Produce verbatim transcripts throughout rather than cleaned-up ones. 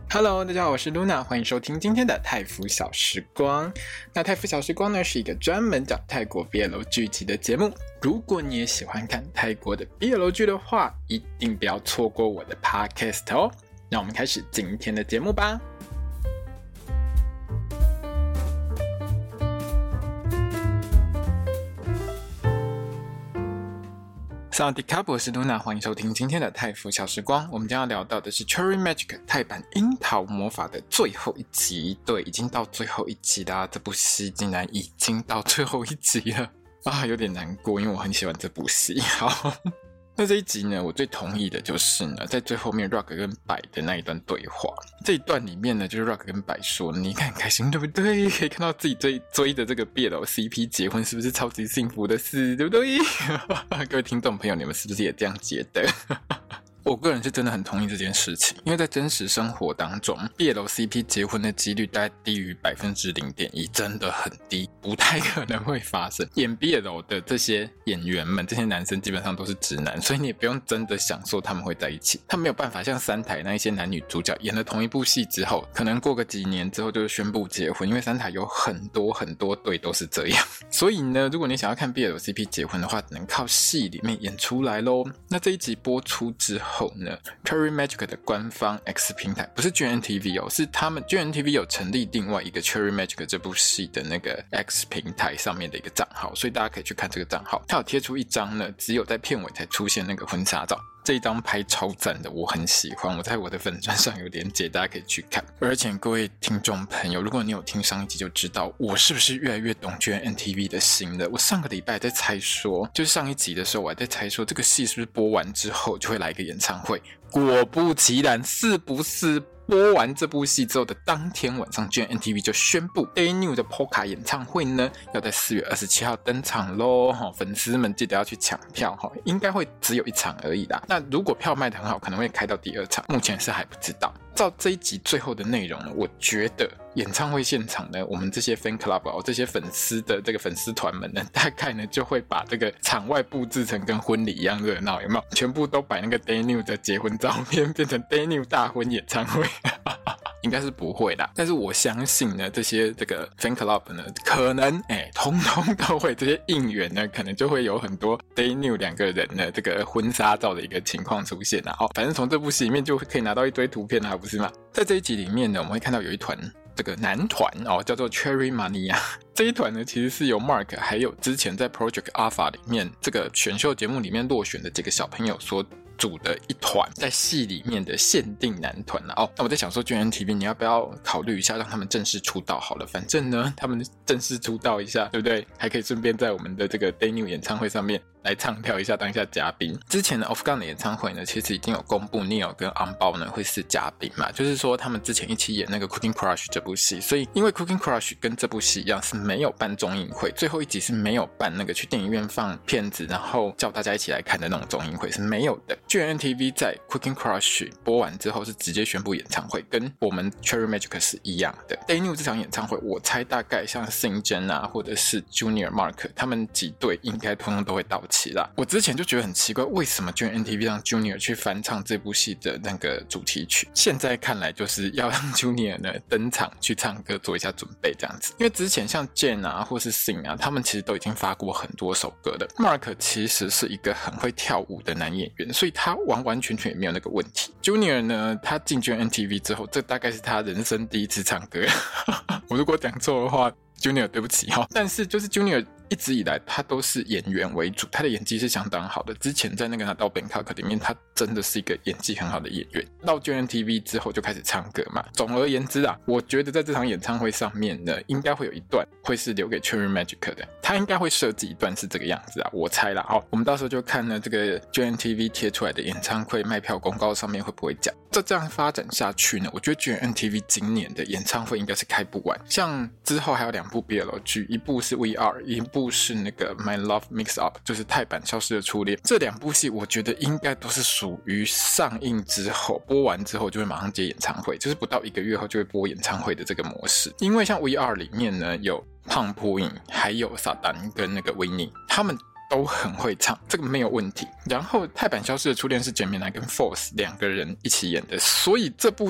Hello， 大家好，我是 Luna， 欢迎收听今天的泰服小时光。那泰服小时光呢，是一个专门讲泰国 B L 剧集的节目。如果你也喜欢看泰国的 B L 剧的话，一定不要错过我的 Podcast 哦。让我们开始今天的节目吧。萨瓦迪卡，我是 Luna， 欢迎收听今天的泰服小时光。我们将要聊到的是 Cherry Magic 泰版樱桃魔法的最后一集。对，已经到最后一集啦，这部戏竟然已经到最后一集了啊，有点难过，因为我很喜欢这部戏。好，那这一集呢，我最同意的就是呢，在最后面 Rock 跟白的那一段对话。这一段里面呢，就是 Rock 跟白说，你看很开心对不对？可以看到自己追追的这个 B L C P 结婚，是不是超级幸福的事，对不对？各位听众朋友，你们是不是也这样觉得？我个人是真的很同意这件事情，因为在真实生活当中 B L C P 结婚的几率大概低于 百分之零点一， 真的很低，不太可能会发生。演 B L 的这些演员们，这些男生基本上都是直男，所以你也不用真的想说他们会在一起，他没有办法像三台那一些男女主角演了同一部戏之后，可能过个几年之后就宣布结婚，因为三台有很多很多对都是这样。所以呢，如果你想要看 B L C P 结婚的话，只能靠戏里面演出来咯。那这一集播出之后后呢 Cherry Magic 的官方 X 平台，不是 G N T V 哦，是他们 G N T V 有成立另外一个 Cherry Magic 这部戏的那个 X 平台上面的一个账号，所以大家可以去看这个账号。他有贴出一张呢，只有在片尾才出现那个婚纱照，这一张拍超赞的，我很喜欢，我在我的粉专上有连结，大家可以去看。而且各位听众朋友，如果你有听上一集就知道我是不是越来越懂 G N T V 的心了。我上个礼拜在猜说，就是上一集的时候我还在猜说这个戏是不是播完之后就会来一个演唱会，果不其然，是不是播完这部戏之后的当天晚上 G N T V 就宣布 Day New 的 Polka 演唱会呢要在四月二十七号登场咯，粉丝们记得要去抢票，应该会只有一场而已啦。那如果票卖得很好，可能会开到第二场，目前是还不知道。照这一集最后的内容呢，我觉得演唱会现场呢，我们这些 fan club、哦、这些粉丝的这个粉丝团们呢，大概呢就会把这个场外布置成跟婚礼一样热闹，有没有？全部都摆那个 Day New 的结婚照片，变成 Day New 大婚演唱会。应该是不会啦，但是我相信呢，这些这个 fan club 呢，可能哎，通通都会，这些应援呢，可能就会有很多 Day New 两个人的这个婚纱照的一个情况出现啦。哦，反正从这部戏里面就可以拿到一堆图片啦，不是吗？在这一集里面呢，我们会看到有一团这个男团哦，叫做 Cherry Mania。这一团呢，其实是由 Mark 还有之前在 Project Alpha 里面这个选秀节目里面落选的这个小朋友所组的一团在戏里面的限定男团啊。哦，那我在想说 G N T V 你要不要考虑一下让他们正式出道好了，反正呢他们正式出道一下，对不对？还可以顺便在我们的这个 Day New 演唱会上面来唱跳一下，当一下嘉宾。之前的 Off Gun 的演唱会呢，其实已经有公布 Neil 跟 Onbao 呢会是嘉宾嘛，就是说他们之前一起演那个 Cooking Crush 这部戏，所以因为 Cooking Crush 跟这部戏一样是没有办中映会，最后一集是没有办那个去电影院放片子然后叫大家一起来看的那种中映会，是没有的。G N T V 在 Cooking Crush 播完之后是直接宣布演唱会，跟我们 Cherry Magic 是一样的。Day New 这场演唱会，我猜大概像 Singjan 啊，或者是 Junior Mark 他们几队应该通通都会到齐啦。我之前就觉得很奇怪，为什么 G N T V 让 Junior 去翻唱这部戏的那个主题曲？现在看来就是要让 Junior 呢登场去唱歌，做一下准备这样子。因为之前像 Jen 啊，或是 Sing 啊，他们其实都已经发过很多首歌的。Mark 其实是一个很会跳舞的男演员，所以他完完全全也没有那个问题。Junior 呢，他进 G N T V 之后，这大概是他人生第一次唱歌。我如果讲错的话 Junior 对不起齁。但是就是 Junior 一直以来他都是演员为主，他的演技是相当好的。之前在那个拿到 Bangkok 里面，他真的是一个演技很好的演员。到 G N T V 之后就开始唱歌嘛。总而言之啊，我觉得在这场演唱会上面呢，应该会有一段会是留给 Cherry Magic 的，他应该会设计一段是这个样子啊，我猜啦。好，我们到时候就看呢这个 G N T V 贴出来的演唱会卖票公告上面会不会讲。这这样发展下去呢，我觉得 G N T V 今年的演唱会应该是开不完。像之后还有两部 B L 剧，一部是 V R， 一部是那个 My Love Mix Up， 就是泰版消失的初恋。这两部戏我觉得应该都是属于上映之后播完之后就会马上接演唱会，就是不到一个月后就会播演唱会的这个模式。因为像 V R 里面呢有胖扑影还有撒旦跟那个维尼，他们都很会唱，这个没有问题。然后泰版消失的初恋是 Gemini 跟 Force 两个人一起演的，所以这部戏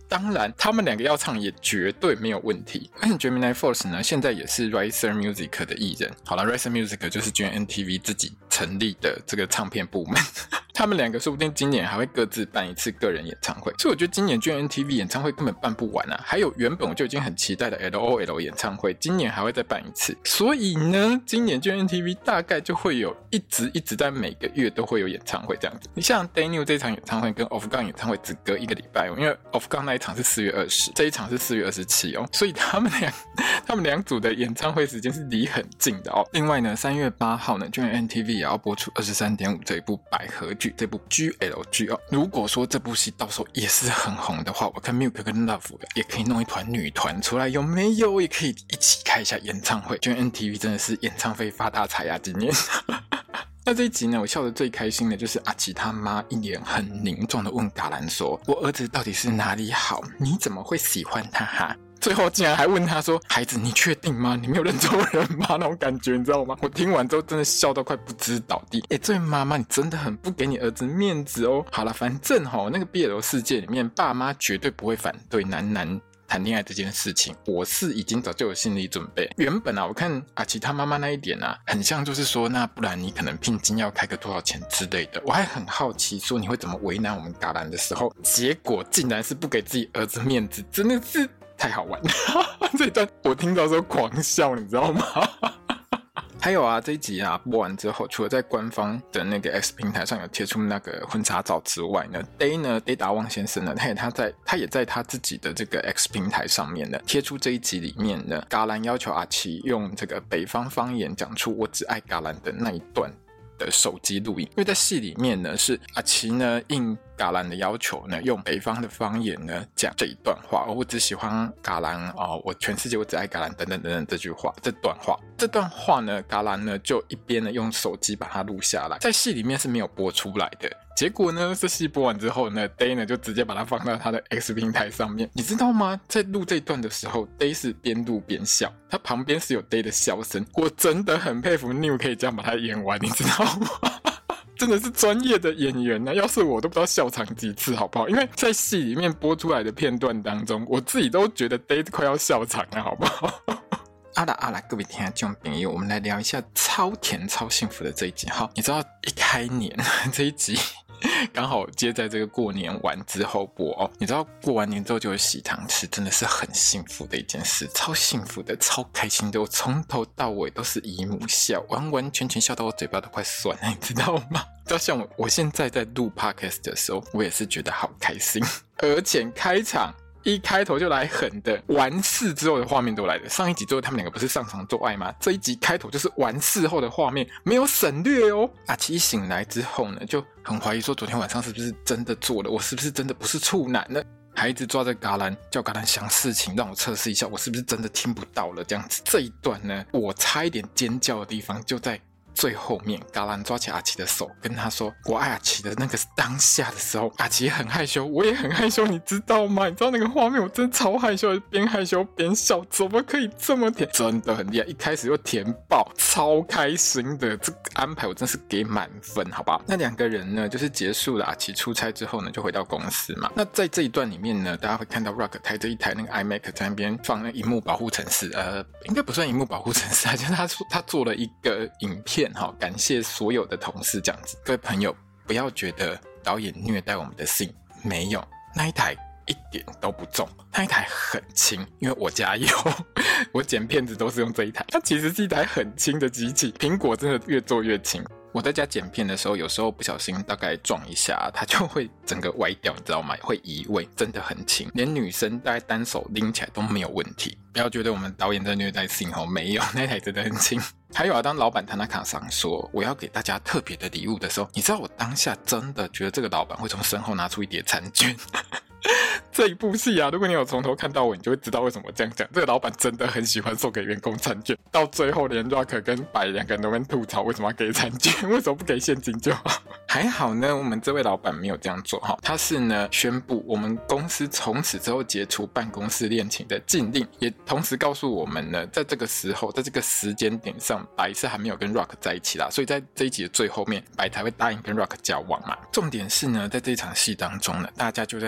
当然他们两个要唱也绝对没有问题。而且 Gemini Force 呢现在也是 Riser Music 的艺人。好了， Riser Music 就是 G N T V 自己成立的这个唱片部门他们两个说不定今年还会各自办一次个人演唱会，所以我觉得今年 G N T V 演唱会根本办不完啊。还有原本我就已经很期待的 L O L 演唱会，今年还会再办一次，所以呢今年 G N T V 大概就会有一直一直在每个月都会有演唱会这样子。你像 Daniel 这场演唱会跟 Off Gun 演唱会只隔一个礼拜，因为 Off Gun 那一场是四月二十，这一场是四月二十七哦，所以他们两他们两组的演唱会时间是离很近的哦。另外呢三月八号呢 G N T V 也要播出 二十三点五 这一部百合剧，这部 G L G 哦。如果说这部戏到时候也是很红的话，我看 Milk 跟 Love 也可以弄一团女团出来，有没有？也可以一起开一下演唱会。G N T V 真的是演唱会发大财啊今年那这一集呢我笑得最开心的就是阿奇他妈一脸很凝重的问嘎兰说，我儿子到底是哪里好，你怎么会喜欢他哈？最后竟然还问他说，孩子你确定吗？你没有认错人吗？那种感觉你知道吗？我听完之后真的笑到快不知倒地。诶，这位妈妈你真的很不给你儿子面子哦。好啦，反正齁那个 B L 世界里面爸妈绝对不会反对男男谈恋爱这件事情，我是已经早就有心理准备。原本啊我看阿奇他妈妈那一点啊很像就是说，那不然你可能聘金要开个多少钱之类的，我还很好奇说你会怎么为难我们嘎兰的时候，结果竟然是不给自己儿子面子，真的是太好玩了这一段我听到时候狂笑你知道吗还有啊这一集啊播完之后，除了在官方的那个 X 平台上有贴出那个婚纱照之外呢， Day 呢 Day 达旺先生呢他也他在他也在他自己的这个 X 平台上面呢贴出这一集里面呢嘎兰要求阿奇用这个北方方言讲出我只爱嘎兰的那一段的手机录影。因为在戏里面呢是阿奇呢应嘎兰的要求呢用北方的方言呢讲这一段话，哦、我只喜欢嘎兰哦，我全世界我只爱嘎兰等等等等这句话这段话这段话呢嘎兰呢就一边呢用手机把它录下来，在戏里面是没有播出来的。结果呢这戏播完之后呢 Day 呢就直接把它放到他的 X 平台上面。你知道吗，在录这一段的时候 Day 是边录边笑，他旁边是有 Day 的笑声，我真的很佩服 New 可以这样把它演完你知道吗真的是专业的演员啊，要是我都不知道笑场几次好不好，因为在戏里面播出来的片段当中我自己都觉得 Day 快要笑场了好不好好啦好啦，各位听众朋友，我们来聊一下超甜超幸福的这一集哈。你知道一开年这一集刚好接在这个过年完之后播哦，你知道过完年之后就有喜糖吃，真的是很幸福的一件事，超幸福的超开心的，我从头到尾都是姨母笑，完完全全笑到我嘴巴都快酸了你知道吗？就像 我, 我现在在录 podcast 的时候我也是觉得好开心，而且开场一开头就来狠的，完事之后的画面都来了。上一集之后他们两个不是上床做爱吗？这一集开头就是完事后的画面，没有省略哦。阿奇一醒来之后呢就很怀疑说昨天晚上是不是真的做了，我是不是真的不是处男呢？还一直抓着嘎兰叫嘎兰想事情，让我测试一下我是不是真的听不到了这样子。这一段呢我差一点尖叫的地方就在最后面，嘎兰抓起阿奇的手跟他说我爱阿奇的那个当下的时候，阿奇很害羞，我也很害羞你知道吗？你知道那个画面我真的超害羞的，边害羞边笑，怎么可以这么甜，真的很厉害，一开始就甜爆，超开心的，这个安排我真是给满分好吧。那两个人呢就是结束了阿奇出差之后呢就回到公司嘛。那在这一段里面呢大家会看到 Rock 抬着一台那个 iMac 在那边放那萤幕保护程式，呃应该不算萤幕保护程式，就是他他做了一个影片，感谢所有的同事这样子。各位朋友不要觉得导演虐待我们的心，没有，那一台一点都不重，那一台很轻，因为我家有我剪片子都是用这一台，它其实是一台很轻的机器，苹果真的越做越轻。我在家剪片的时候有时候不小心大概撞一下它就会整个歪掉你知道吗，会移位，真的很轻，连女生大概单手拎起来都没有问题。不要觉得我们导演在虐待性，没有，那台真的很轻。还有啊，当老板塔纳卡桑说我要给大家特别的礼物的时候，你知道我当下真的觉得这个老板会从身后拿出一叠餐券这一部戏啊，如果你有从头看到尾，你就会知道为什么我这样讲。这个老板真的很喜欢送给员工餐券，到最后连 Rock 跟白两个人都跟吐槽为什么要给餐券，为什么不给现金就好。还好呢，我们这位老板没有这样做，他是呢宣布我们公司从此之后解除办公室恋情的禁令，也同时告诉我们呢，在这个时候，在这个时间点上，白是还没有跟 Rock 在一起啦，所以在这一集的最后面，白才会答应跟 Rock 交往嘛。重点是呢，在这一场戏当中呢，大家就在大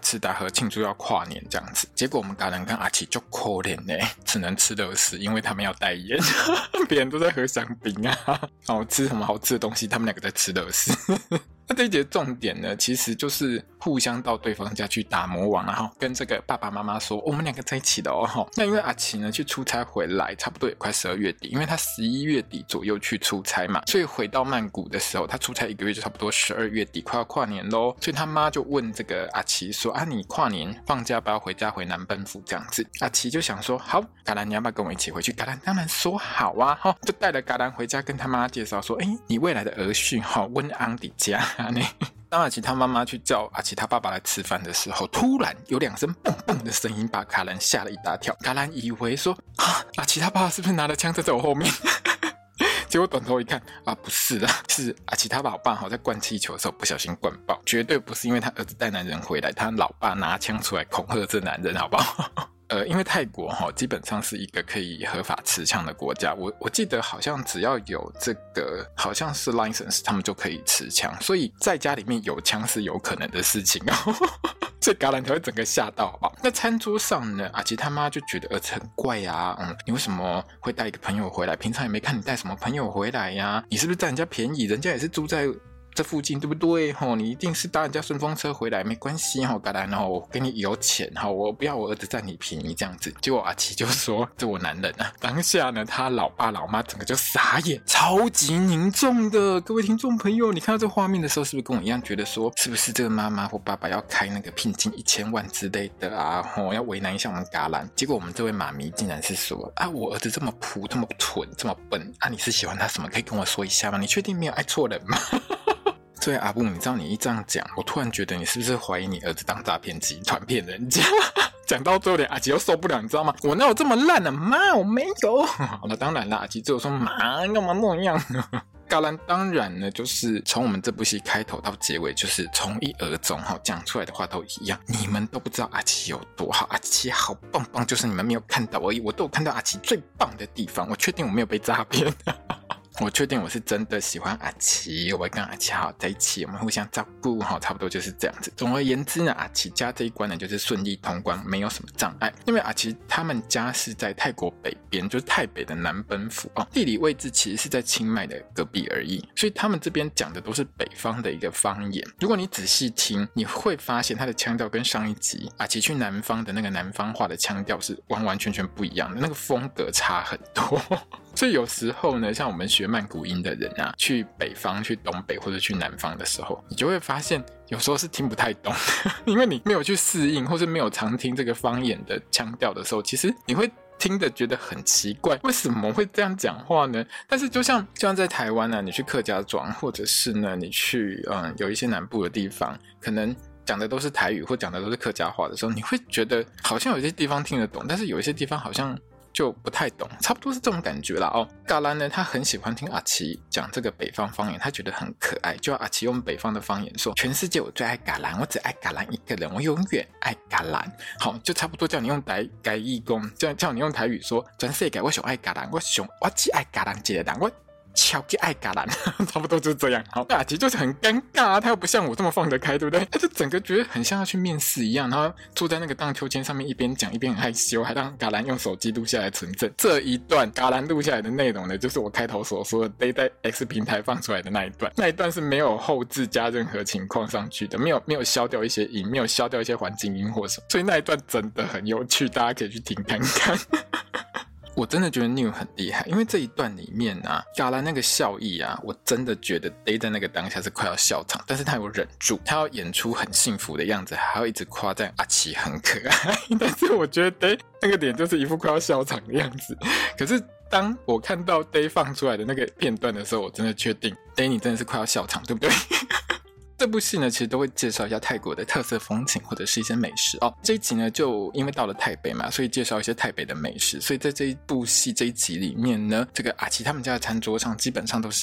吃大喝庆祝要跨年这样子。结果我们嘎兰跟阿奇就可怜呢，只能吃乐事，因为他们要代言，别人都在喝香槟啊，然后吃什么好吃的东西，他们两个在吃乐事。那这一节重点呢，其实就是互相到对方家去打魔王，然后跟这个爸爸妈妈说、哦、我们两个在一起的哦。那因为阿奇呢去出差回来，差不多也快十二月底，因为他十一月底左右去出差嘛，所以回到曼谷的时候，他出差一个月就差不多十二月底，快要跨年咯。所以他妈就问这个阿奇说啊，你跨年放假不要回家回南奔府这样子？阿奇就想说好，嘎兰你要不要跟我一起回去？嘎兰当然说好啊，就带了嘎兰回家跟他妈介绍说，哎，你未来的儿婿温安迪家当阿奇他妈妈去叫阿奇他爸爸来吃饭的时候，突然有两声蹦蹦的声音把嘎兰吓了一大跳。嘎兰以为说啊，阿奇他爸爸是不是拿了枪在在我后面？结果转头一看啊，不是啦，是阿奇他老爸好在灌气球的时候不小心灌爆，绝对不是因为他儿子带男人回来，他老爸拿枪出来恐吓这男人，好不好？呃，因为泰国齁基本上是一个可以合法持枪的国家，我我记得好像只要有这个好像是 license 他们就可以持枪，所以在家里面有枪是有可能的事情哦。所以嘎兰才会整个吓到，好不好？那餐桌上呢，阿奇他妈就觉得儿子很怪啊，嗯，你为什么会带一个朋友回来？平常也没看你带什么朋友回来呀，你是不是占人家便宜？人家也是住在这附近对不对？吼，你一定是搭人家顺风车回来，没关系吼，嘎兰吼，我给你有钱吼，我不要我儿子占你便宜这样子。结果阿奇就说：“这我男人啊！”当下呢，他老爸老妈整个就傻眼，超级凝重的。各位听众朋友，你看到这画面的时候，是不是跟我一样觉得说，是不是这个妈妈或爸爸要开那个聘金一千万之类的啊？吼，要为难一下我们嘎兰。结果我们这位妈咪竟然是说：“啊，我儿子这么普，这么蠢，这么笨啊，你是喜欢他什么？可以跟我说一下吗？你确定没有爱错人吗？”所以阿布，你知道你一这样讲，我突然觉得你是不是怀疑你儿子当诈骗集团骗人家？讲到最后连阿吉都受不了，你知道吗？我哪有这么烂啊？妈，我没有。好了，当然啦，阿吉只有说妈，干嘛那样？嘎兰当然呢，就是从我们这部戏开头到结尾，就是从一而终，讲出来的话都一样。你们都不知道阿奇有多好，阿奇好棒棒，就是你们没有看到而已。我都有看到阿奇最棒的地方，我确定我没有被诈骗。我确定我是真的喜欢阿奇，我会跟阿奇好好在一起，我们互相照顾，差不多就是这样子。总而言之呢，阿奇家这一关呢就是顺利通关，没有什么障碍。因为阿奇他们家是在泰国北边，就是泰北的南奔府哦，地理位置其实是在清迈的隔壁而已，所以他们这边讲的都是北方的一个方言。如果你仔细听，你会发现他的腔调跟上一集阿奇去南方的那个南方话的腔调是完完全全不一样的，那个风格差很多。所以有时候呢，像我们学曼谷音的人啊，去北方、去东北或者去南方的时候，你就会发现有时候是听不太懂，因为你没有去适应，或是没有常听这个方言的腔调的时候，其实你会听得觉得很奇怪，为什么会这样讲话呢？但是就像就像在台湾啊，你去客家庄，或者是呢你去嗯有一些南部的地方，可能讲的都是台语或讲的都是客家话的时候，你会觉得好像有些地方听得懂，但是有一些地方好像就不太懂，差不多是这种感觉啦哦。嘎兰呢，他很喜欢听阿奇讲这个北方方言，他觉得很可爱，就阿奇用北方的方言说：“全世界我最爱嘎兰，我只爱嘎兰一个人，我永远爱嘎兰。”好，就差不多叫你用台台语讲，叫叫你用台语说：“全世界我上爱嘎兰，我上我只爱嘎兰一个人，我超级爱嘎兰。”差不多就是这样。好，阿奇就是很尴尬啊，他又不像我这么放得开，对不对？他就整个觉得很像要去面试一样，然后坐在那个荡秋千上面，一边讲一边很害羞，还让嘎兰用手机录下来存证。这一段嘎兰录下来的内容呢，就是我开头所说的 Day 在 X 平台放出来的那一段，那一段是没有后置加任何情况上去的，没有没有消掉一些音，没有消掉一些环境音或什么，所以那一段真的很有趣，大家可以去听看看。我真的觉得 New 很厉害，因为这一段里面啊，嘎兰那个笑意啊，我真的觉得 Day 在那个当下是快要笑场，但是他有忍住，他要演出很幸福的样子，还要一直夸赞阿奇很可爱，但是我觉得 Day 那个脸就是一副快要笑场的样子。可是当我看到 Day 放出来的那个片段的时候，我真的确定 Day 你真的是快要笑场，对不对？这部戏呢，其实都会介绍一下泰国的特色风情或者是一些美食哦。这一集呢，就因为到了台北嘛，所以介绍一些台北的美食。所以在这一部戏这一集里面呢，这个阿奇他们家的餐桌上基本上都是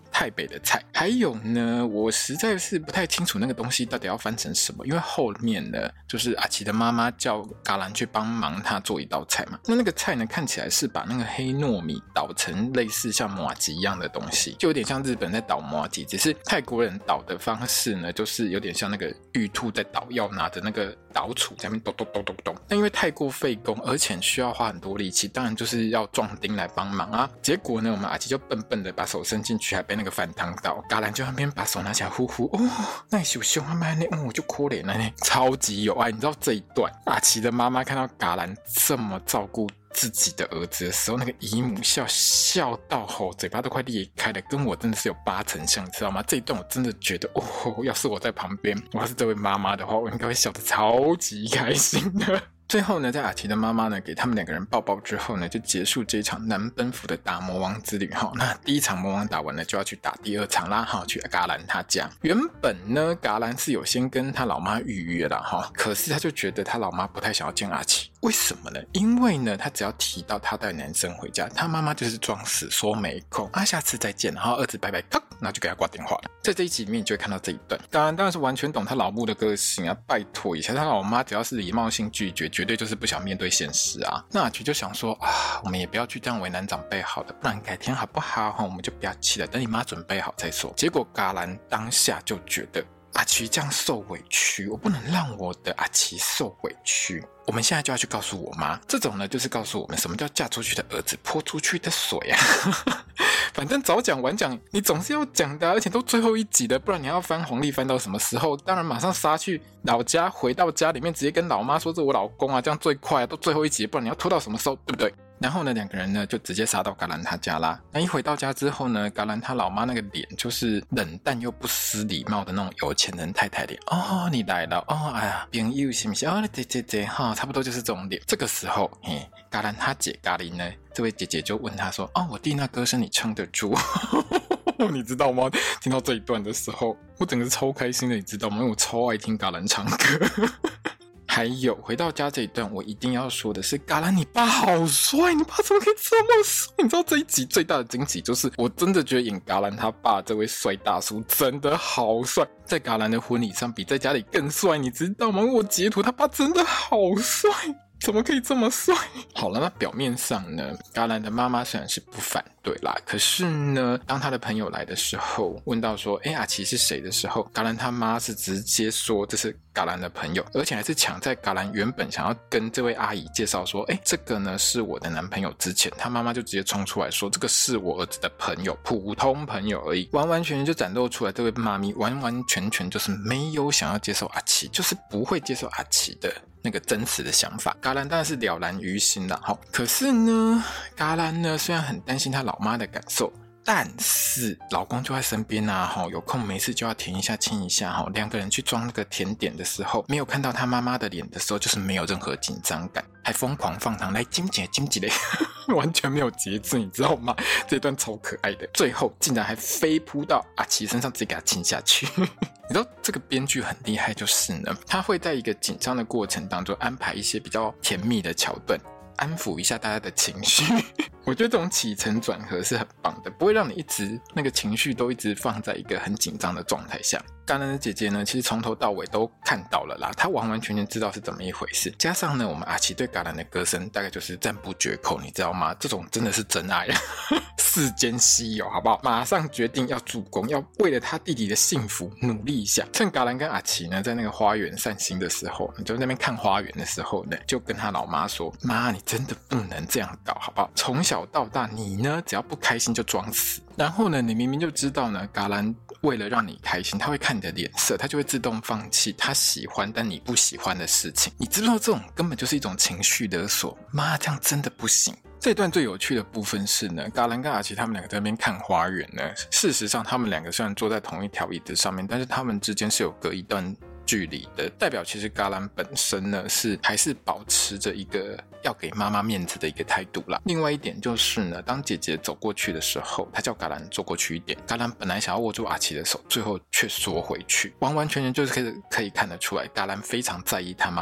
泰北的菜。还有呢，我实在是不太清楚那个东西到底要翻成什么，因为后面呢，就是阿奇的妈妈叫嘎兰去帮忙他做一道菜嘛。那那个菜呢，看起来是把那个黑糯米捣成类似像麻糬一样的东西，就有点像日本在捣麻糬，只是泰国人捣的方式呢，就是有点像那个玉兔在捣药，拿着那个捣杵在那边咚咚咚咚咚。那因为太过费工，而且需要花很多力气，当然就是要壮丁来帮忙啊。结果呢，我们阿奇就笨笨的把手伸进去，还被那个饭汤倒。嘎兰就在那边把手拿起来呼呼，哦，那小凶啊妈呢，哦，我就可怜了呢，超级有爱。你知道这一段，阿奇的妈妈看到嘎兰这么照顾自己的儿子的时候，那个姨母笑笑到吼，嘴巴都快裂开了，跟我真的是有八成像，你知道吗？这一段我真的觉得，哦，要是我在旁边，我要是这位妈妈的话，我应该会笑得超级开心的。最后呢，在阿奇的妈妈呢给他们两个人抱抱之后呢，就结束这一场南奔府的打魔王之旅哈。那第一场魔王打完了，就要去打第二场啦哈，去嘎兰他家。原本呢，嘎兰是有先跟他老妈预约啦哈，可是他就觉得他老妈不太想要见阿奇。为什么呢？因为呢，他只要提到他带男生回家，他妈妈就是装死说没空啊，下次再见，然后儿子拜拜，咔，然后就给他挂电话了。在这一集里面，你就会看到这一段。当然，当然是完全懂他老母的个性啊，拜托一下，他老妈只要是礼貌性拒绝，绝对就是不想面对现实啊。那阿奇就想说啊，我们也不要去这样为难长辈好了，不然改天好不好？我们就不要气了，等你妈准备好再说。结果嘎兰当下就觉得，阿奇这样受委屈，我不能让我的阿奇受委屈。我们现在就要去告诉我妈，这种呢就是告诉我们什么叫嫁出去的儿子泼出去的水啊。反正早讲晚讲，你总是要讲的，而且都最后一集的，不然你要翻黄历翻到什么时候？当然马上杀去老家，回到家里面直接跟老妈说这我老公啊，这样最快啊，都最后一集，不然你要拖到什么时候，对不对？然后呢，两个人呢就直接杀到嘎兰他家啦。那一回到家之后呢，嘎兰他老妈那个脸就是冷淡又不失礼貌的那种有钱人太太脸。哦，你来了哦，哎呀，朋友是不是？哦，对对对，哈，差不多就是这种脸。这个时候，嘿，嘎兰他姐嘎琳呢，这位姐姐就问他说：“哦，我弟那歌声你撑得住？”你知道吗？听到这一段的时候，我整个是超开心的，你知道吗？因为我超爱听嘎兰唱歌。还有回到家这一段，我一定要说的是，嘎兰你爸好帅，你爸怎么可以这么帅？你知道这一集最大的惊喜就是，我真的觉得演嘎兰他爸这位帅大叔真的好帅，在嘎兰的婚礼上比在家里更帅，你知道吗？我截图他爸真的好帅。怎么可以这么帅？好了，那表面上呢，嘎兰的妈妈虽然是不反对啦，可是呢，当他的朋友来的时候，问到说，哎，阿奇是谁的时候，嘎兰他妈是直接说这是嘎兰的朋友，而且还是抢在嘎兰原本想要跟这位阿姨介绍说，哎，这个呢是我的男朋友之前，他妈妈就直接冲出来说，这个是我儿子的朋友，普通朋友而已，完完全全就展露出来，这位妈咪完完全全就是没有想要接受阿奇，就是不会接受阿奇的那个真实的想法。嘎兰当然是了然于心啦，可是呢，嘎兰呢虽然很担心他老妈的感受，但是老公就在身边啊，有空没事就要舔一下亲一下。两个人去装那个甜点的时候，没有看到他妈妈的脸的时候，就是没有任何紧张感，还疯狂放糖来จิ้几จิ้几嘞，完全没有节制，你知道吗？这段超可爱的，最后竟然还飞扑到阿奇身上，直接给他亲下去。你知道这个编剧很厉害，就是呢，他会在一个紧张的过程当中安排一些比较甜蜜的桥段，安抚一下大家的情绪。我觉得这种起承转合是很棒的，不会让你一直那个情绪都一直放在一个很紧张的状态下。嘎兰的姐姐呢，其实从头到尾都看到了啦，她完完全全知道是怎么一回事。加上呢，我们阿奇对嘎兰的歌声大概就是赞不绝口，你知道吗？这种真的是真爱啊，世间稀有，好不好？马上决定要助攻，要为了他弟弟的幸福努力一下。趁嘎兰跟阿奇呢在那个花园散心的时候，你就在那边看花园的时候呢，就跟他老妈说：“妈，你真的不能这样搞，好不好？从小到大，你呢只要不开心就装死。然后呢，你明明就知道呢，嘎兰为了让你开心，他会看你的脸色，他就会自动放弃他喜欢但你不喜欢的事情。你知不知道这种根本就是一种情绪勒索？妈，这样真的不行。”这段最有趣的部分是呢，嘎兰跟阿奇他们两个在那边看花园呢。事实上，他们两个虽然坐在同一条椅子上面，但是他们之间是有隔一段距离的，代表其实嘎兰本身呢是还是保持着一个要给妈妈面子的一个态度啦。另外一点就是呢，当姐姐走过去的时候，她叫嘎兰坐过去一点，嘎兰本来想要握住阿奇的手，最后却缩回去，完完全全就是可以可以看得出来，嘎兰非常在意她妈妈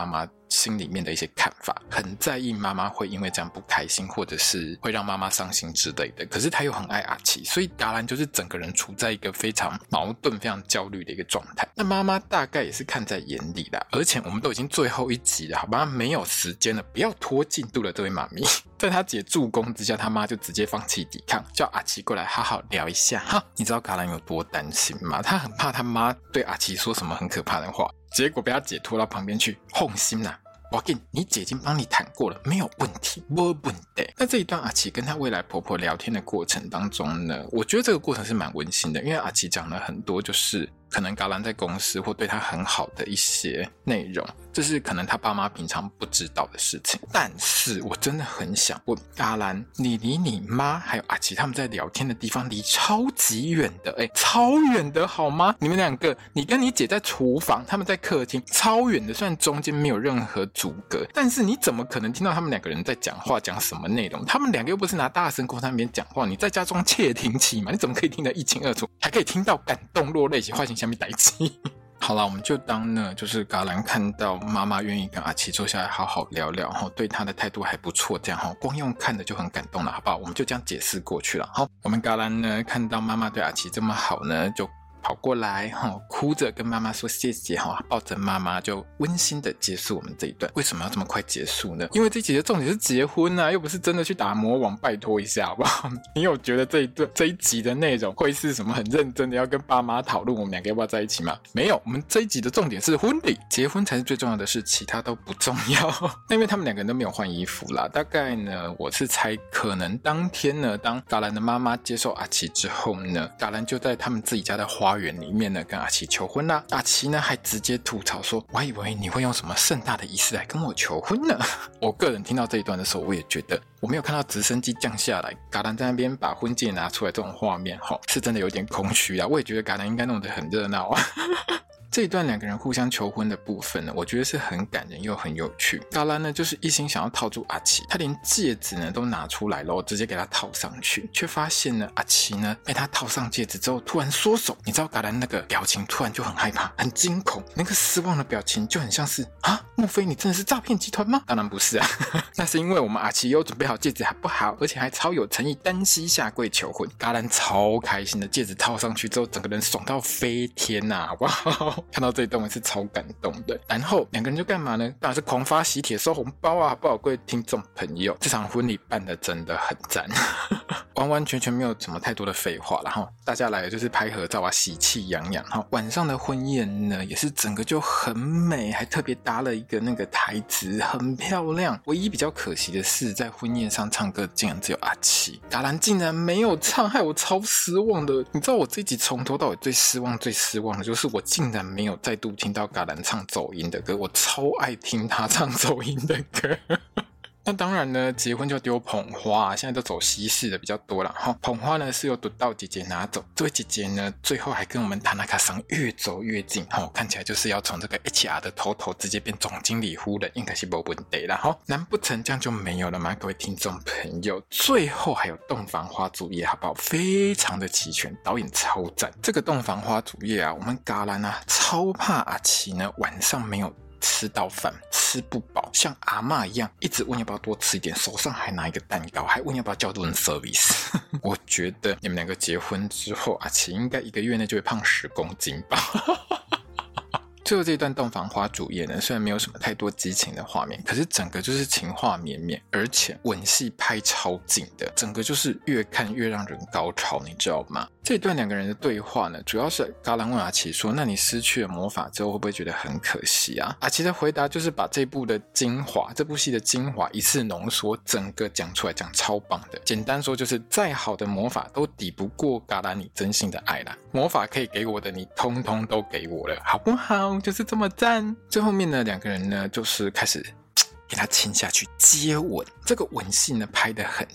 心里面的一些看法，很在意妈妈会因为这样不开心，或者是会让妈妈伤心之类的。可是他又很爱阿奇，所以嘎兰就是整个人处在一个非常矛盾、非常焦虑的一个状态。那妈妈大概也是看在眼里啦，而且我们都已经最后一集了，好吧，没有时间了，不要拖进度了，这位妈咪。在他姐助攻之下，他妈就直接放弃抵抗，叫阿奇过来好好聊一下。哈，你知道嘎兰有多担心吗？他很怕他妈对阿奇说什么很可怕的话，结果被他姐拖到旁边去，放心啦，我跟你姐已经帮你谈过了，没有问题，没问题。那这一段阿奇跟她未来婆婆聊天的过程当中呢，我觉得这个过程是蛮温馨的，因为阿奇讲了很多就是可能嘎兰在公司或对他很好的一些内容，这是可能他爸妈平常不知道的事情。但是我真的很想问嘎兰，你离你妈还有阿奇他们在聊天的地方离超级远的，诶超远的好吗？你们两个，你跟你姐在厨房，他们在客厅，超远的，虽然中间没有任何阻隔，但是你怎么可能听到他们两个人在讲话，讲什么内容？他们两个又不是拿大声公在那边讲话，你在家中窃听器嘛，你怎么可以听得一清二楚，还可以听到感动落泪，画下面代气。好啦，我们就当呢，就是嘎兰看到妈妈愿意跟阿奇坐下来好好聊聊，对他的态度还不错，这样光用看的就很感动了，好不好？我们就这样解释过去了。好，我们嘎兰呢看到妈妈对阿奇这么好呢，就跑过来哭着跟妈妈说谢谢，抱着妈妈就温馨的结束我们这一段。为什么要这么快结束呢？因为这一集的重点是结婚啊，又不是真的去打魔王，拜托一下好不好？你有觉得这一段这一集的内容会是什么很认真的要跟爸妈讨论我们两个要不要在一起吗？没有，我们这一集的重点是婚礼，结婚才是最重要的事，其他都不重要。那因为他们两个人都没有换衣服啦，大概呢我是猜可能当天呢，当嘎兰的妈妈接受阿奇之后呢，嘎兰就在他们自己家的花园里面呢跟阿奇求婚啦。阿奇呢还直接吐槽说，我还以为你会用什么盛大的仪式来跟我求婚呢。我个人听到这一段的时候，我也觉得我没有看到直升机降下来，嘎兰在那边把婚戒拿出来，这种画面是真的有点空虚啊。我也觉得嘎兰应该弄得很热闹啊。这一段两个人互相求婚的部分呢，我觉得是很感人又很有趣。嘎兰呢就是一心想要套住阿奇，他连戒指呢都拿出来了，直接给他套上去，却发现呢阿奇呢被他套上戒指之后突然缩手。你知道嘎兰那个表情突然就很害怕很惊恐，那个失望的表情就很像是啊，莫非你真的是诈骗集团吗？当然不是啊。那是因为我们阿奇有准备好戒指还不好，而且还超有诚意，单膝下跪求婚。嘎兰超开心的，戒指套上去之后整个人爽到飞天啊，哇，看到这一段我是超感动的。然后两个人就干嘛呢？当然是狂发喜帖收红包啊，不好，各位听众朋友，这场婚礼办得真的很赞。完完全全没有什么太多的废话，然后大家来的就是拍合照啊，喜气洋洋。晚上的婚宴呢也是整个就很美，还特别搭了一个那个台子，很漂亮。唯一比较可惜的是在婚宴上唱歌竟然只有阿奇，嘎兰竟然没有唱，害我超失望的。你知道我这一集从头到尾最失望最失望的就是我竟然没有再度听到嘎兰唱走音的歌，我超爱听他唱走音的歌。那当然呢，结婚就丢捧花，现在都走西式的比较多了哈。捧花呢是由独到姐姐拿走，这位姐姐呢最后还跟我们塔纳卡桑越走越近哈，看起来就是要从这个 H R 的头头直接变总经理夫人，应该是没问题啦哈。难不成这样就没有了吗？各位听众朋友，最后还有洞房花烛夜，好不好？非常的齐全，导演超赞。这个洞房花烛夜啊，我们嘎兰啊超怕阿奇呢晚上没有吃到饭，吃不饱，像阿嬷一样一直问要不要多吃一点，手上还拿一个蛋糕，还问要不要叫room service。 我觉得你们两个结婚之后，阿奇应该一个月内就会胖十公斤吧。最后这一段洞房花烛夜呢，虽然没有什么太多激情的画面，可是整个就是情话绵绵，而且吻戏拍超近的，整个就是越看越让人高潮，你知道吗？这一段两个人的对话呢，主要是嘎兰问阿奇说，那你失去了魔法之后会不会觉得很可惜啊？阿奇的回答就是把这部的精华，这部戏的精华一次浓缩，整个讲出来，讲超棒的。简单说就是再好的魔法都抵不过嘎兰你真心的爱啦，魔法可以给我的你通通都给我了，好不好？就是这么赞。最后面呢，两个人呢就是开始给他亲下去接吻，这个吻戏呢拍得很近，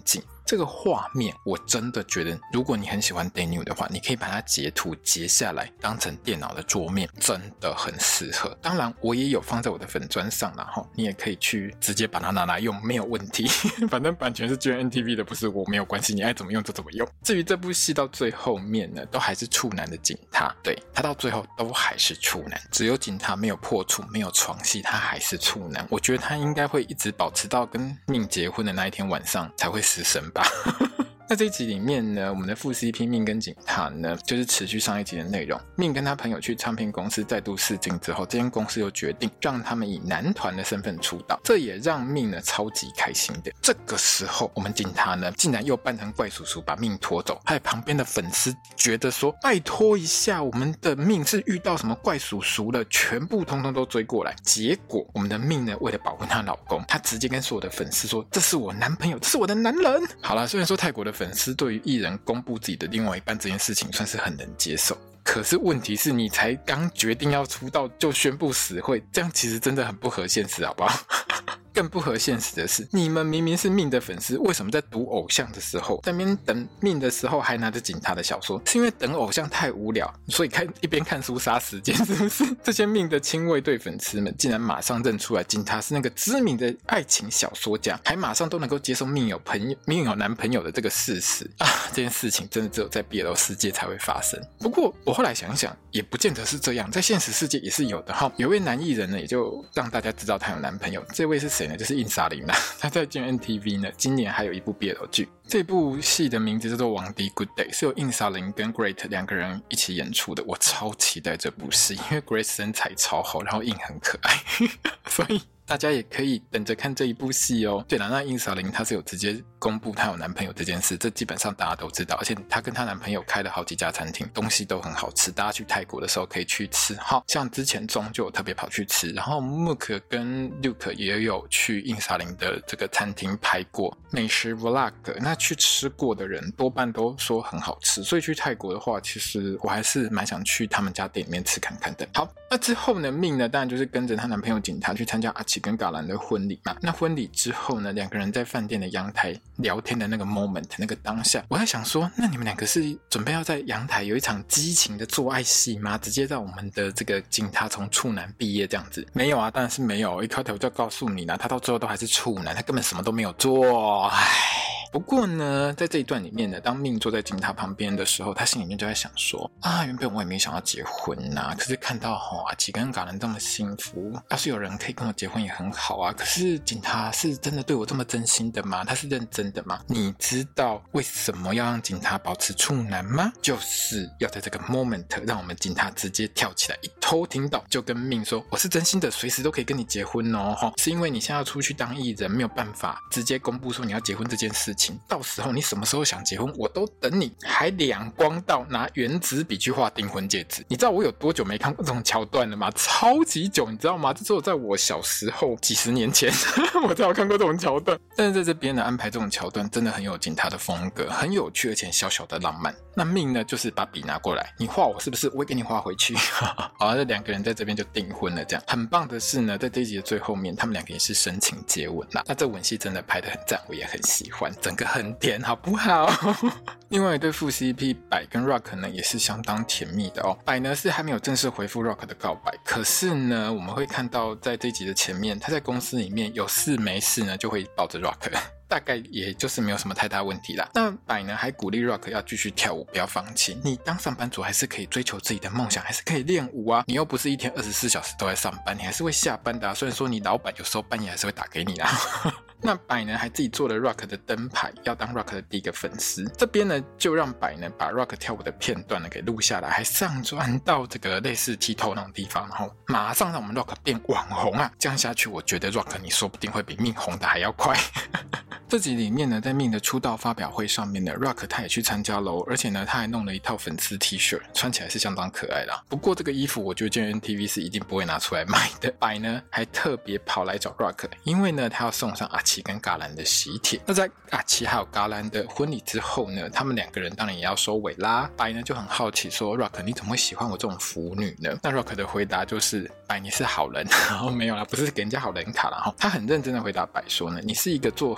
这个画面我真的觉得，如果你很喜欢 Daniel 的话，你可以把它截图截下来当成电脑的桌面，真的很适合。当然我也有放在我的粉专上啦，你也可以去直接把它拿来用，没有问题反正版权是 G N T V 的，不是我，没有关系，你爱怎么用就怎么用。至于这部戏到最后面呢，都还是处男的景他，对，他到最后都还是处男，只有景他没有破处，没有床戏，他还是处男。我觉得他应该会一直保持到跟命结婚的那一天晚上才会失身吧那这一集里面呢，我们的副 C P 命跟景他呢，就是持续上一集的内容。命跟他朋友去唱片公司再度试镜之后，这间公司又决定让他们以男团的身份出道，这也让命呢超级开心的。这个时候我们景他呢竟然又扮成怪叔叔把命拖走，害旁边的粉丝觉得说拜托一下，我们的命是遇到什么怪叔叔了，全部通通都追过来。结果我们的命呢为了保护她老公，她直接跟所有的粉丝说这是我男朋友，这是我的男人。好啦，虽然说泰国的粉丝对于艺人公布自己的另外一半这件事情算是很能接受，可是问题是你才刚决定要出道就宣布死会，这样其实真的很不合现实，好不好更不合现实的是，你们明明是命的粉丝，为什么在读偶像的时候，在那边等命的时候还拿着景他的小说？是因为等偶像太无聊，所以看一边看书杀时间，是不是？这些命的亲卫队粉丝们竟然马上认出来景他是那个知名的爱情小说家，还马上都能够接受命有朋友、命有男朋友的这个事实啊！这件事情真的只有在 B L 世界才会发生。不过我后来想想，也不见得是这样，在现实世界也是有的哈。有位男艺人呢，也就让大家知道他有男朋友，这位是谁？就是印莎琳啦，她在 G N T V 呢，今年还有一部 B L 剧，这部戏的名字叫做《王迪 Good Day》，是由印莎琳跟 Great 两个人一起演出的。我超期待这部戏，因为 Great 身材超好，然后印很可爱，所以大家也可以等着看这一部戏哦。对了，那印莎琳她是有直接公布她有男朋友这件事，这基本上大家都知道，而且她跟她男朋友开了好几家餐厅，东西都很好吃，大家去泰国的时候可以去吃。好像之前中就有特别跑去吃，然后 Mook 跟 Luke 也有去印莎琳的这个餐厅拍过美食 vlog， 那去吃过的人多半都说很好吃，所以去泰国的话，其实我还是蛮想去他们家店里面吃看看的。好，那之后呢，命呢当然就是跟着她男朋友景他去参加阿奇跟嘎兰的婚礼嘛。那婚礼之后呢，两个人在饭店的阳台聊天的那个 moment， 那个当下，我在想说，那你们两个是准备要在阳台有一场激情的做爱戏吗？直接让我们的这个景他从处男毕业这样子？没有啊，当然是没有。一开头就告诉你啦，他到最后都还是处男，他根本什么都没有做。唉。不过呢，在这一段里面呢，当命坐在景他旁边的时候，他心里面就在想说啊，原本我也没想要结婚啊，可是看到吼阿奇跟嘎兰这么幸福，要是有人可以跟我结婚也很好啊。可是景他是真的对我这么真心的吗？他是认真的吗？你知道为什么要让景他保持处男吗？就是要在这个 moment 让我们景他直接跳起来，一偷听到就跟命说，我是真心的，随时都可以跟你结婚哦。是因为你现在要出去当艺人，没有办法直接公布说你要结婚这件事情。到时候你什么时候想结婚我都等你，还两光到拿原子笔去画订婚戒指。你知道我有多久没看过这种桥段了吗？超级久，你知道吗？这只有在我小时候几十年前我才有看过这种桥段。但是在这边呢，安排这种桥段真的很有景他的风格，很有趣，而且小小的浪漫。那命呢，就是把笔拿过来，你画我是不是？我会给你画回去好，这两个人在这边就订婚了。这样很棒的是呢，在这一集的最后面，他们两个也是深情接吻啦。那这吻戏真的拍得很赞，我也很喜欢，整个很甜，好不好另外一对副 C P 百跟 Rock 呢，也是相当甜蜜的哦。百呢是还没有正式回复 Rock 的告白，可是呢，我们会看到在这一集的前面，他在公司里面有事没事呢，就会抱着 Rock。大概也就是没有什么太大问题啦。那百呢还鼓励 Rock 要继续跳舞，不要放弃。你当上班族还是可以追求自己的梦想，还是可以练舞啊。你又不是一天二十四小时都在上班，你还是会下班的啊。虽然说你老板有时候半夜还是会打给你啦那百呢还自己做了 Rock 的灯牌，要当 Rock 的第一个粉丝。这边呢就让百呢把 Rock 跳舞的片段呢给录下来，还上传到这个类似 TikTok 那种地方，然后马上让我们 Rock 变网红啊！这样下去，我觉得 Rock 你说不定会比命红的还要快。这集里面呢，在命的出道发表会上面呢 ，Rock 他也去参加喽，而且呢，他还弄了一套粉丝 T 恤，穿起来是相当可爱啦。不过这个衣服，我觉得 G N T V 是一定不会拿出来卖的。百呢还特别跑来找 Rock， 因为呢，他要送上阿奇跟嘎兰的喜帖。那在阿奇还有嘎兰的婚礼之后呢，他们两个人当然也要收尾啦。百呢就很好奇说 ，Rock 你怎么会喜欢我这种腐女呢？那 Rock 的回答就是，百你是好人，然后没有啦，不是给人家好人卡啦。他很认真的回答百说呢，你是一个做很多事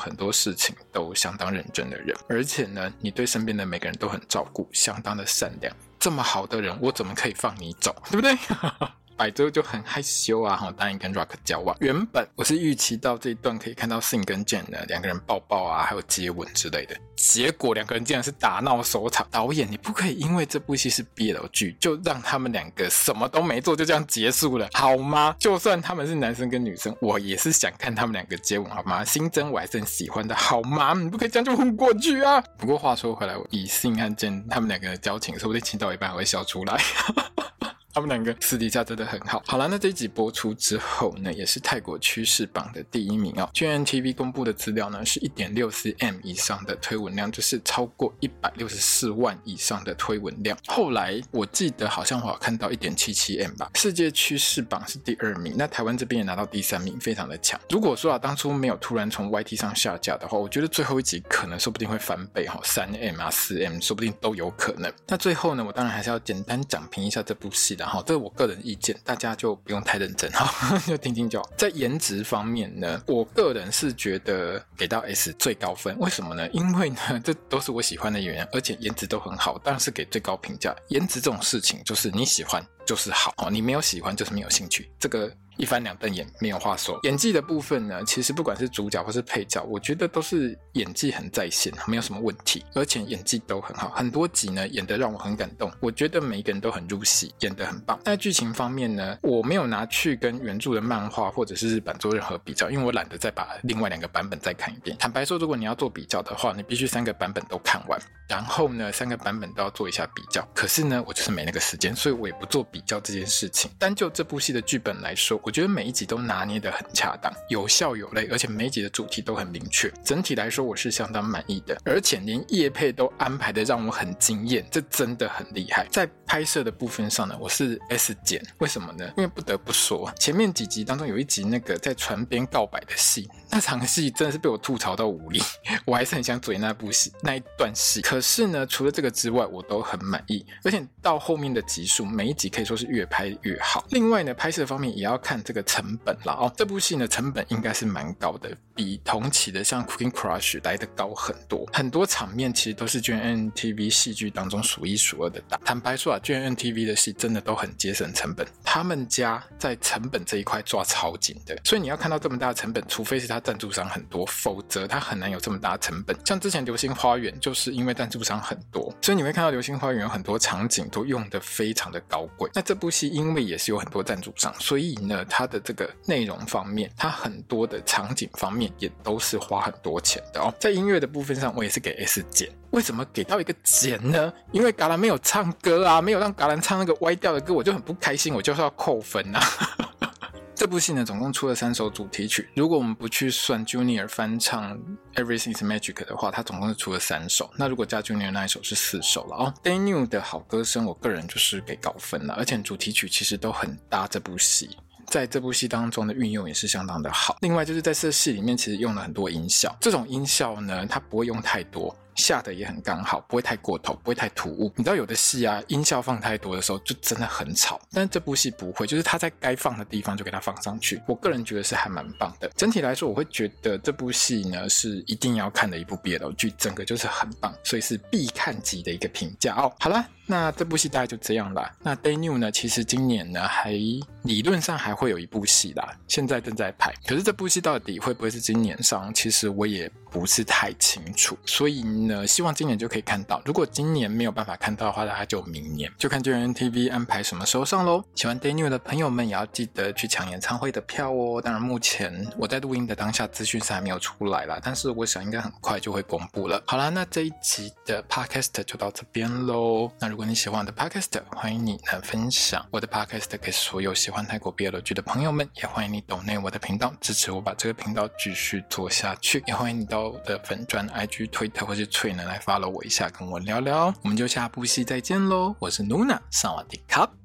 事情都相当认真的人，而且呢你对身边的每个人都很照顾，相当的善良，这么好的人我怎么可以放你走，对不对？百周就很害羞啊，答应跟 Rock 交往。原本我是预期到这一段可以看到 Sin 跟 Jen 呢两个人抱抱啊，还有接吻之类的，结果两个人竟然是打闹收场。导演你不可以因为这部戏是 B L 剧就让他们两个什么都没做就这样结束了好吗？就算他们是男生跟女生，我也是想看他们两个接吻好吗？新真我还是很喜欢的好吗？你不可以这样就混过去啊。不过话说回来，以 Sin 和 Jen 他们两个的交情，说不定亲到一半还会笑出来。他们两个私底下真的很好。好了，那这一集播出之后呢，也是泰国趋势榜的第一名哦。G N T V 公布的资料呢是 一点六 C M 以上的推文量，就是超过一百六十四万以上的推文量。后来我记得好像我有看到 一点七七 M 吧。世界趋势榜是第二名，那台湾这边也拿到第三名，非常的强。如果说啊当初没有突然从 Y T 上下架的话，我觉得最后一集可能说不定会翻倍哦 ,三 M 啊 四 M 说不定都有可能。那最后呢，我当然还是要简单讲评一下这部戏的。这是我个人意见，大家就不用太认真就听听就好。在颜值方面呢，我个人是觉得给到 S 最高分。为什么呢？因为呢这都是我喜欢的演员，而且颜值都很好，当然是给最高评价。颜值这种事情就是你喜欢就是好，你没有喜欢就是没有兴趣，这个一翻两瞪眼没有话说。演技的部分呢，其实不管是主角或是配角，我觉得都是演技很在线，没有什么问题，而且演技都很好。很多集呢演得让我很感动，我觉得每一个人都很入戏，演得很棒。在剧情方面呢，我没有拿去跟原著的漫画或者是日版做任何比较，因为我懒得再把另外两个版本再看一遍。坦白说，如果你要做比较的话，你必须三个版本都看完，然后呢三个版本都要做一下比较。可是呢我就是没那个时间，所以我也不做比较这件事情。单就这部戏的剧本来说，我觉得每一集都拿捏得很恰当，有笑有泪，而且每一集的主题都很明确。整体来说我是相当满意的，而且连业配都安排的让我很惊艳，这真的很厉害。在拍摄的部分上呢，我是 S 减。为什么呢？因为不得不说，前面几集当中有一集那个在船边告白的戏，那场戏真的是被我吐槽到无力，我还是很想嘴那部戏那一段戏。可是呢除了这个之外我都很满意，而且到后面的集数每一集可以说是越拍越好。另外呢拍摄方面也要看这个成本啦哦，这部戏呢成本应该是蛮高的，比同期的像 Cooking Crush 来的高很多，很多场面其实都是 G N T V 戏剧当中数一数二的大。坦白说啊 G N T V 的戏真的都很节省成本，他们家在成本这一块抓超紧的，所以你要看到这么大的成本，除非是他赞助商很多，否则他很难有这么大的成本。像之前流星花园就是因为赞助商很多，所以你会看到流星花园有很多场景都用得非常的高贵。那这部戏因为也是有很多赞助商，所以呢它的这个内容方面，它很多的场景方面也都是花很多钱的哦。在音乐的部分上我也是给 S 减。为什么给到一个减呢？因为嘎兰没有唱歌啊，没有让嘎兰唱那个歪掉的歌，我就很不开心，我就是要扣分啊这部戏呢总共出了三首主题曲，如果我们不去算 Junior 翻唱 Everything is Magic 的话，它总共是出了三首，那如果加 Junior 那一首是四首了哦。Daniel 的好歌声我个人就是给高分了，而且主题曲其实都很搭这部戏，在这部戏当中的运用也是相当的好。另外就是在这戏里面其实用了很多音效，这种音效呢它不会用太多，下的也很刚好，不会太过头，不会太突兀。你知道有的戏啊音效放太多的时候就真的很吵，但是这部戏不会，就是它在该放的地方就给它放上去，我个人觉得是还蛮棒的。整体来说我会觉得这部戏呢是一定要看的一部 B L 剧，整个就是很棒，所以是必看级的一个评价哦。好啦，那这部戏大概就这样啦。那 Daniel 呢其实今年呢还理论上还会有一部戏啦，现在正在拍，可是这部戏到底会不会是今年上，其实我也不是太清楚，所以呢希望今年就可以看到，如果今年没有办法看到的话，那就明年就看 G N T V 安排什么时候上咯。喜欢 Daniel 的朋友们也要记得去抢演唱会的票哦。当然目前我在录音的当下资讯是还没有出来啦，但是我想应该很快就会公布了。好啦，那这一集的 Podcast 就到这边咯。那如果你喜欢我的 Podcast， 欢迎你能分享我的 Podcast 给所有喜欢泰国 B L 剧的朋友们，也欢迎你donate我的频道，支持我把这个频道继续做下去，也欢迎你到我的粉专 I G Twitter 或是 Twitter 来 follow 我一下，跟我聊聊。我们就下部戏再见咯，我是 Nuna， 萨瓦迪卡。